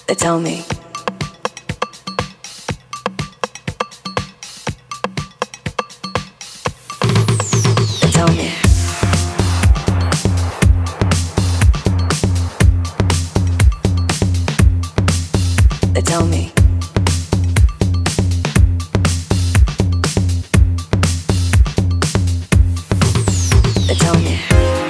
They tell me. They tell me. They tell me. They tell me.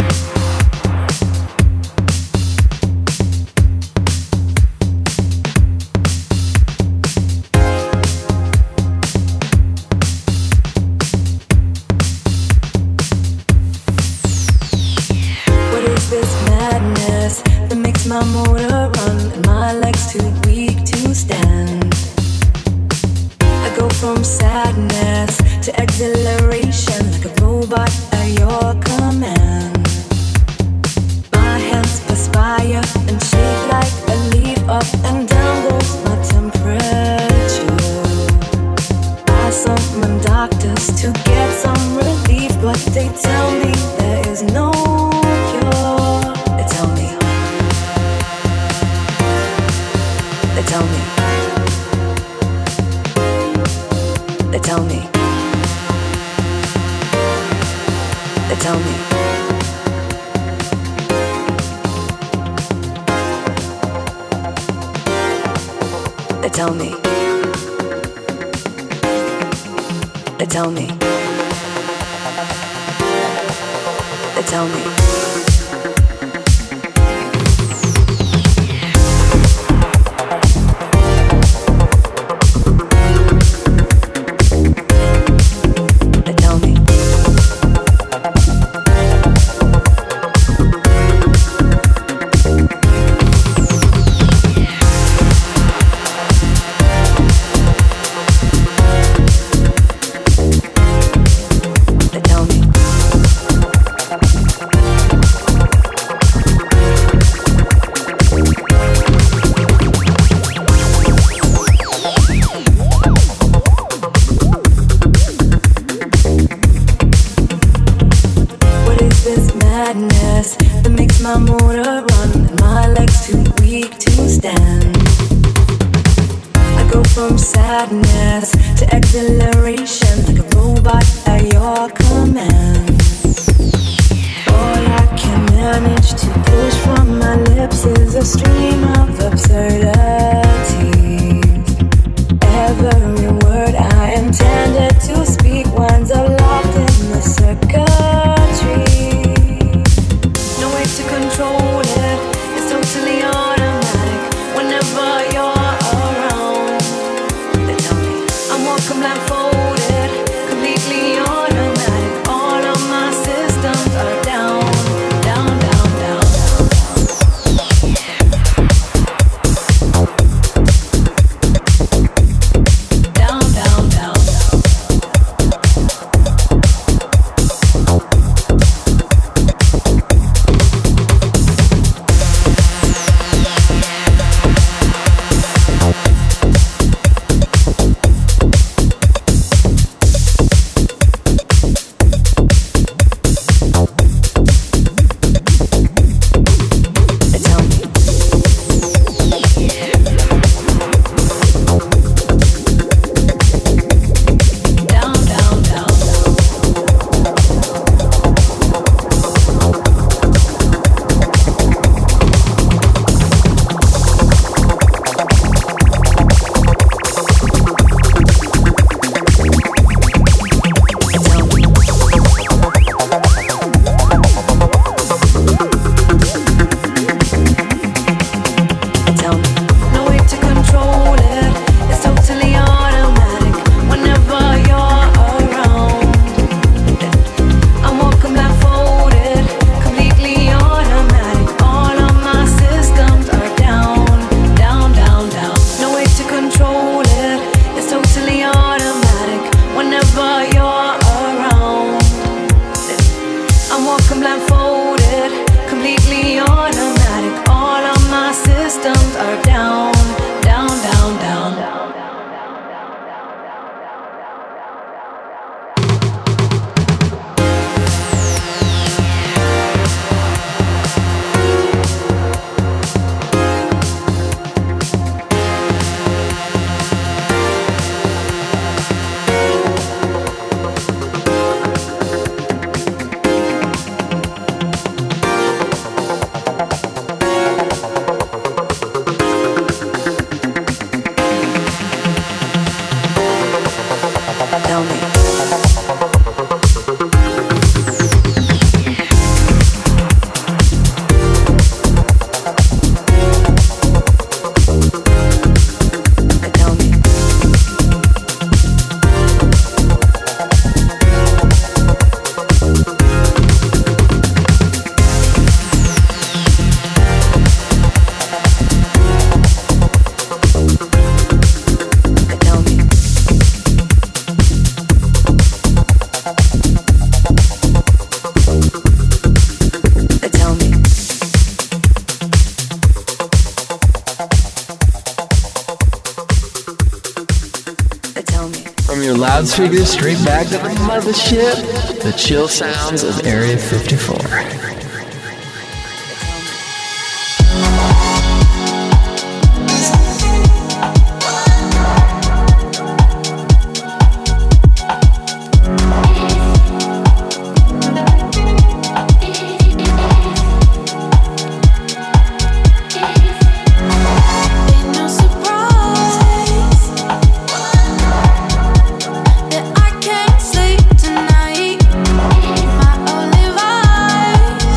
My motor run and my legs too weak to stand. I go from sadness to exhilaration like a robot at your command. My hands perspire and shake like a leaf. Up and down goes my temperature. I summon doctors to get some relief, but they tell me there is no cure. They tell me. They tell me. They tell me. They tell me. They tell me. They tell me. They tell me. That makes my motor run and my legs too weak to stand. I go from sadness to exhilaration like a robot at your command. All I can manage to push from my lips is a stream of absurdity. Every word I intended to speak winds up locked in the circuitry. To control it, it's totally automatic whenever you're around. They tell me I'm walking blindfolded, completely automatic. All of my systems are down, down, down, down. Down, down, down. loudspeakers straight back to the mothership. The chill sounds of Area 54. Tonight, my only vibe.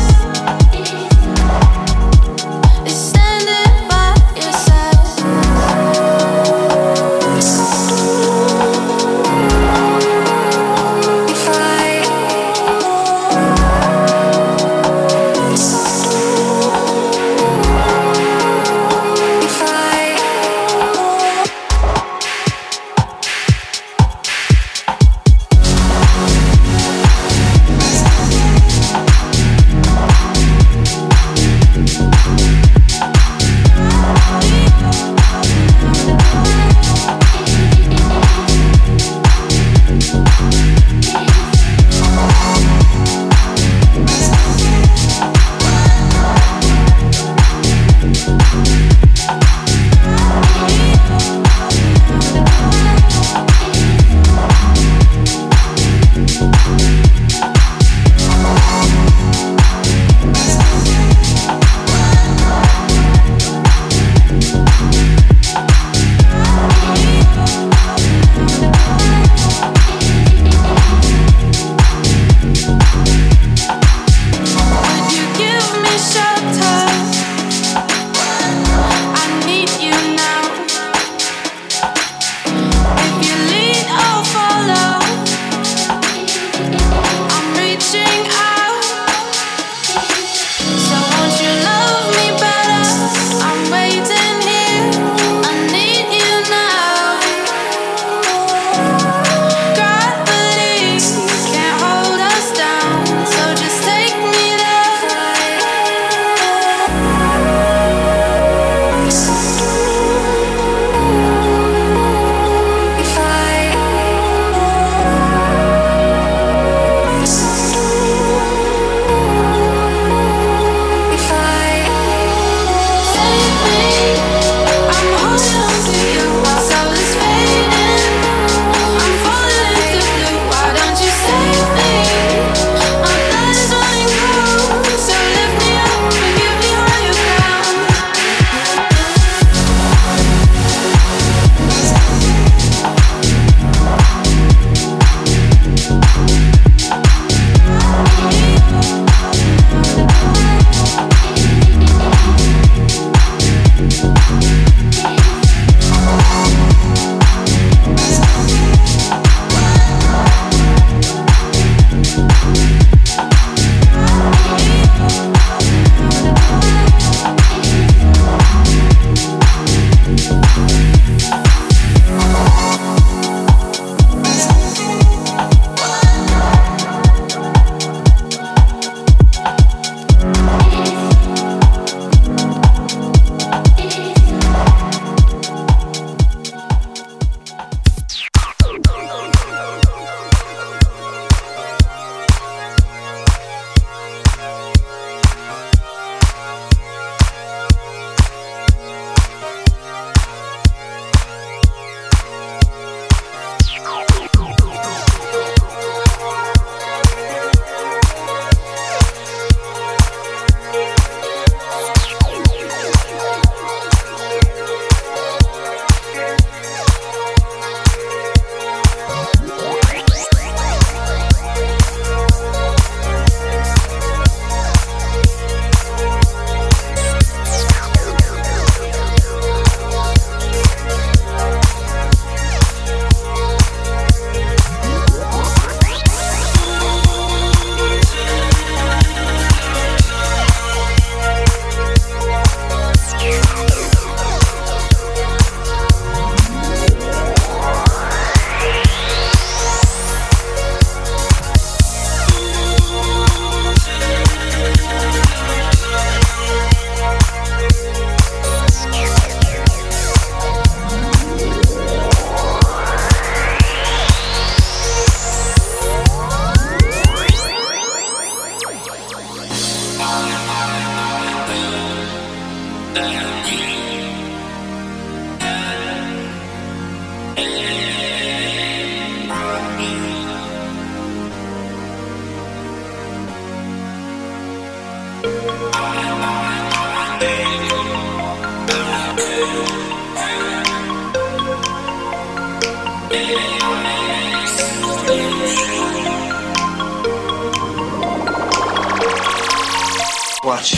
Watch.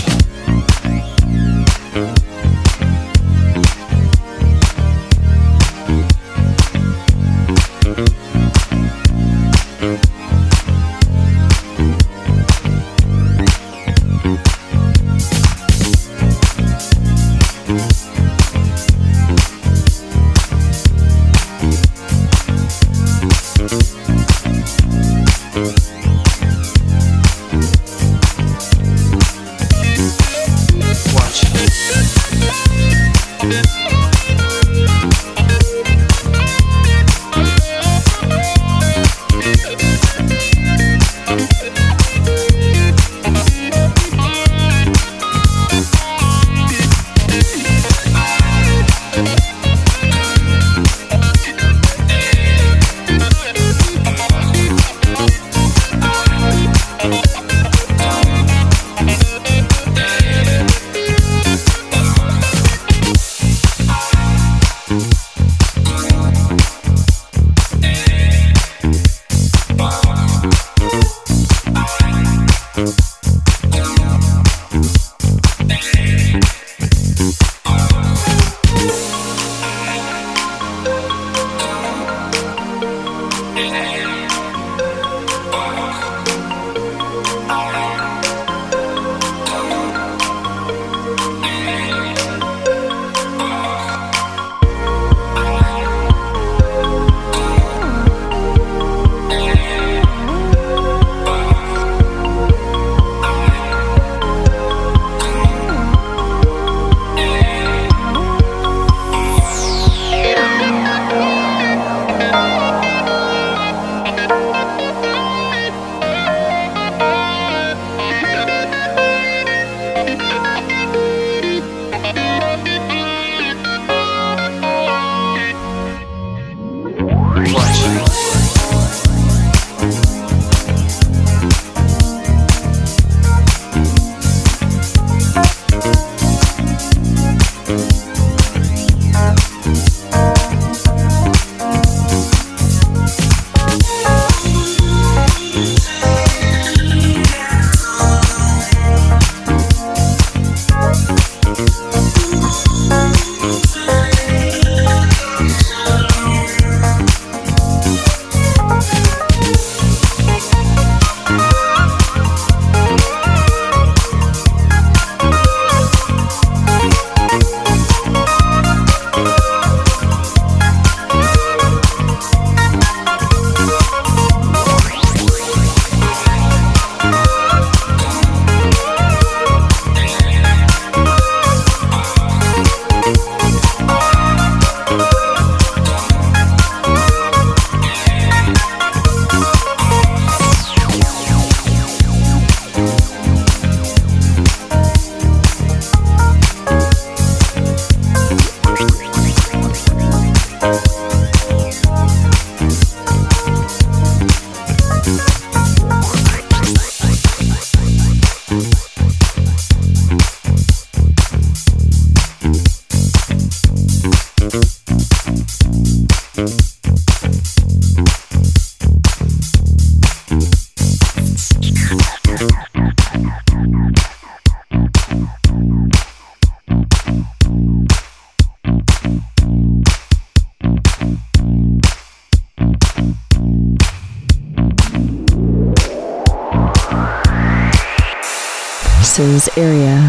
This is Area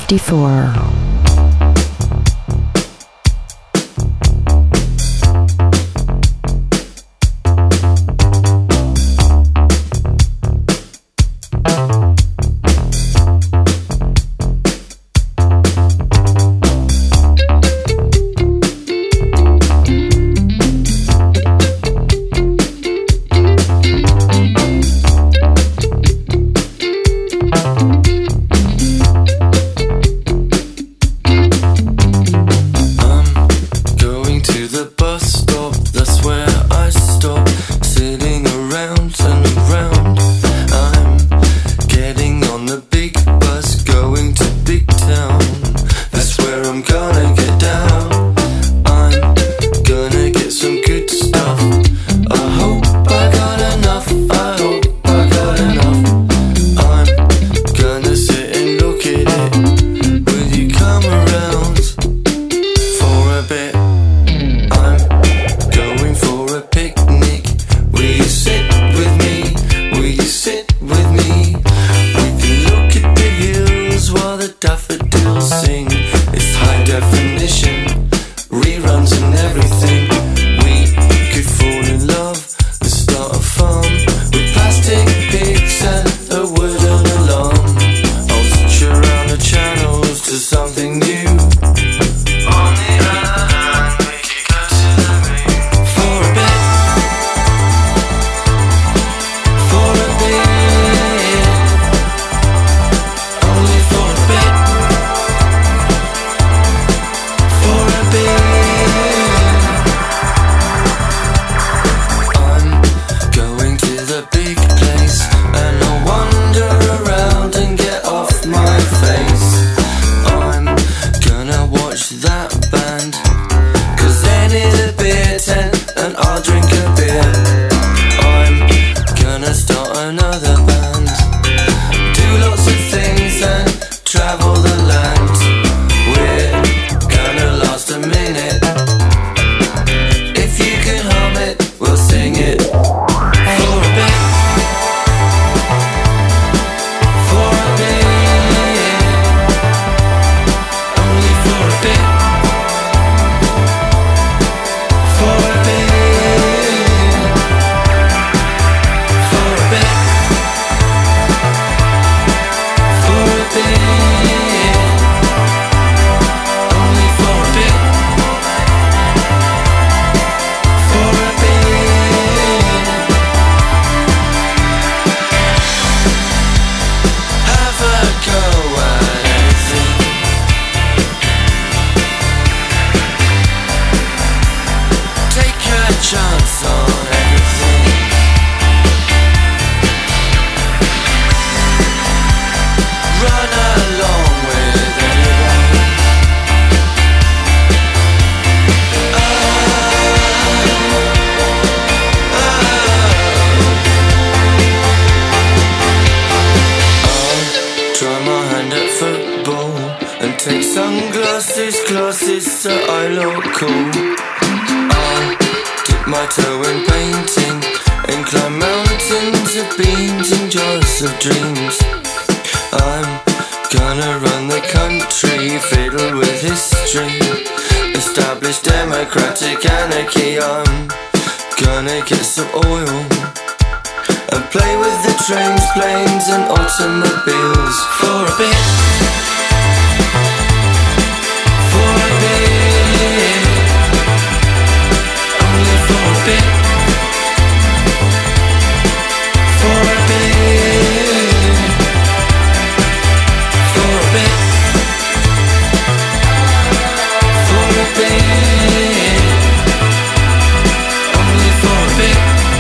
54. Take sunglasses, glasses so I look cool. I dip my toe in painting and climb mountains of beans and jars of dreams. I'm gonna run the country, fiddle with history, establish democratic anarchy. I'm gonna get some oil and play with the trains, planes and automobiles for a bit. For a bit. Only for a bit. For a bit. For a bit. For a bit. Only for a bit.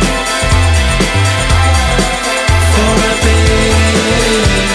For a bit.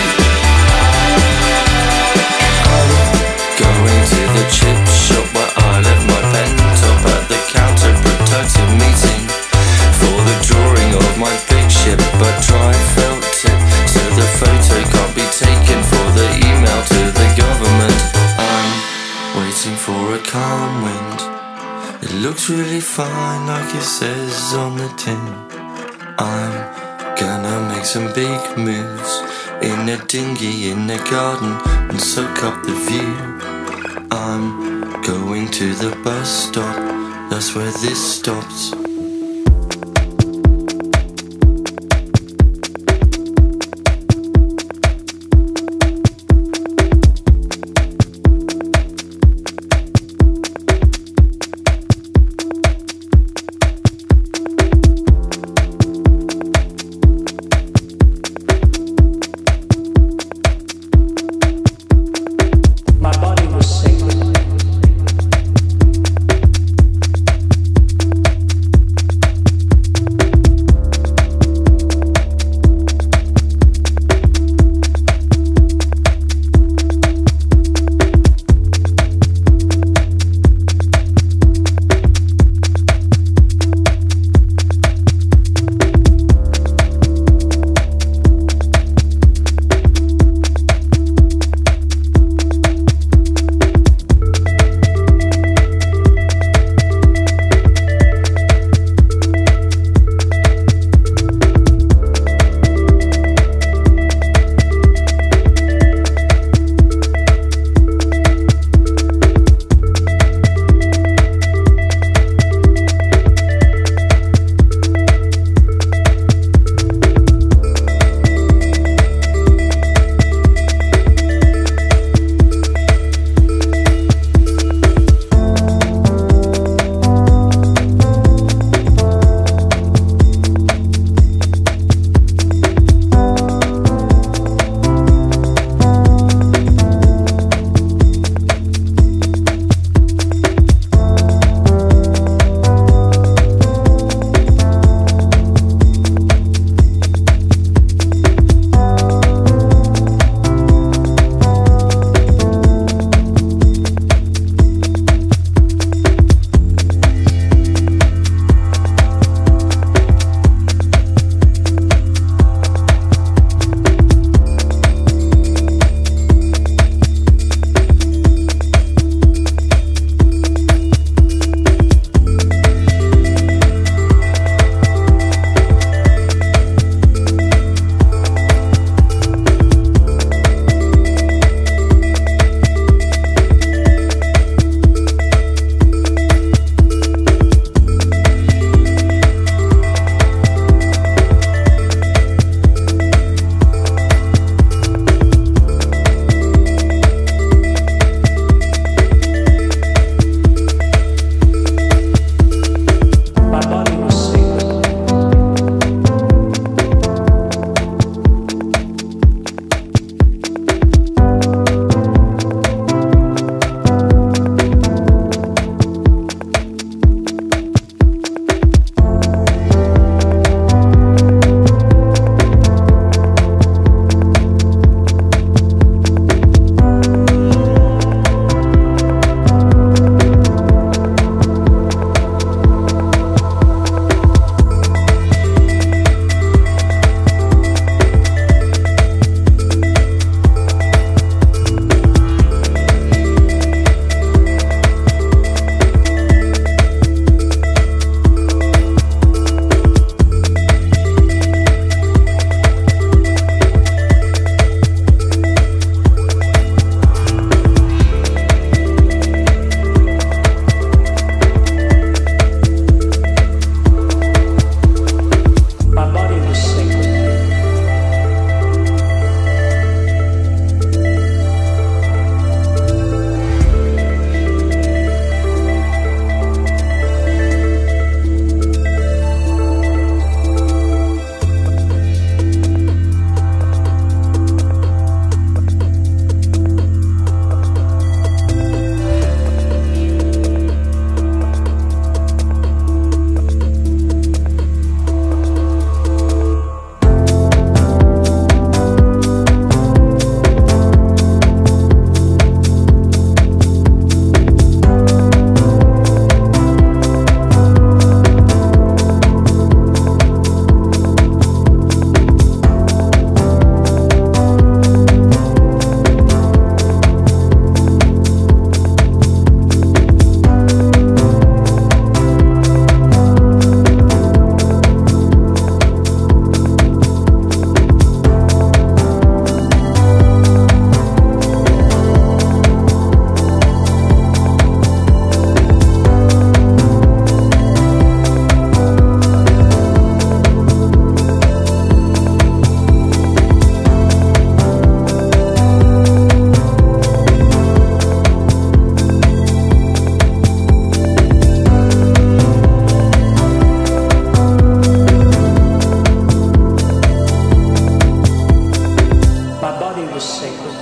I'm going to the chip shop where I left my pen top at the counterproductive meeting for the drawing of my big ship, but dry felt tip, so the photo can't be taken for the email to the government. I'm waiting for a calm wind. It looks really fine like it says on the tin. I'm gonna make some big moves in a dinghy in the garden and soak up the view. I'm going to the bus stop, that's where this stops. My body was sacred. was sacred.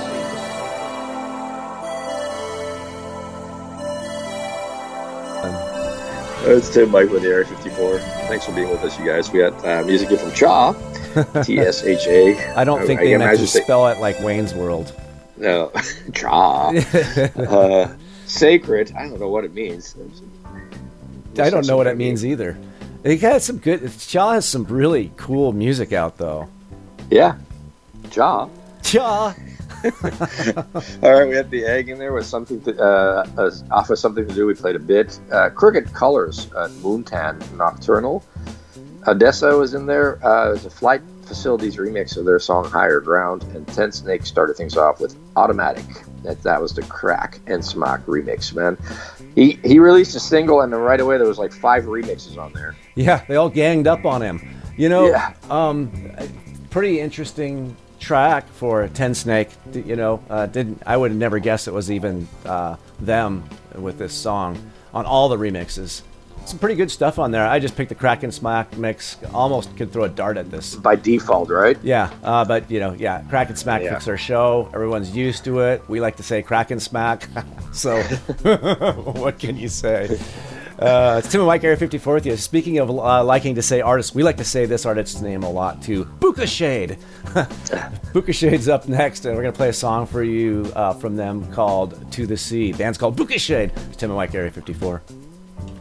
It's Tim Mike with the Area 54. Thanks for being with us, you guys. We got music here from Cha, T-S-H-A. I don't think they meant to spell it like Wayne's World. No, Cha. Sacred. I don't know what it means. I don't know what it means either. He got some good. Cha has some really cool music out, though. Yeah, Cha. Cha. All right, we had the egg in there with something off of Something to Do. We played a bit. Crooked Colors, Moontan Nocturnal. Odessa was in there. It was a Flight Facilities remix of their song Higher Ground, and Ten Snakes started things off with Automatic. That was the Crack and Smock remix, man. He released a single, and then right away there was like 5 remixes on there. Yeah, they all ganged up on him. You know, pretty interesting track for Ten Snake. You know, I would have never guessed it was even them with this song on all the remixes. Some pretty good stuff on there. I just picked the Crack and Smack mix. Almost could throw a dart at this. By default, right? Yeah, but you know, Crack and Smack fix our show. Everyone's used to it. We like to say Crack and Smack. So, what can you say? It's Tim and Mike, Area 54 with you. Speaking of liking to say artists, we like to say this artist's name a lot too. Buka Shade. Buka Shade's up next, and we're going to play a song for you from them called To the Sea. The band's called Buka Shade. It's Tim and Mike, Area 54.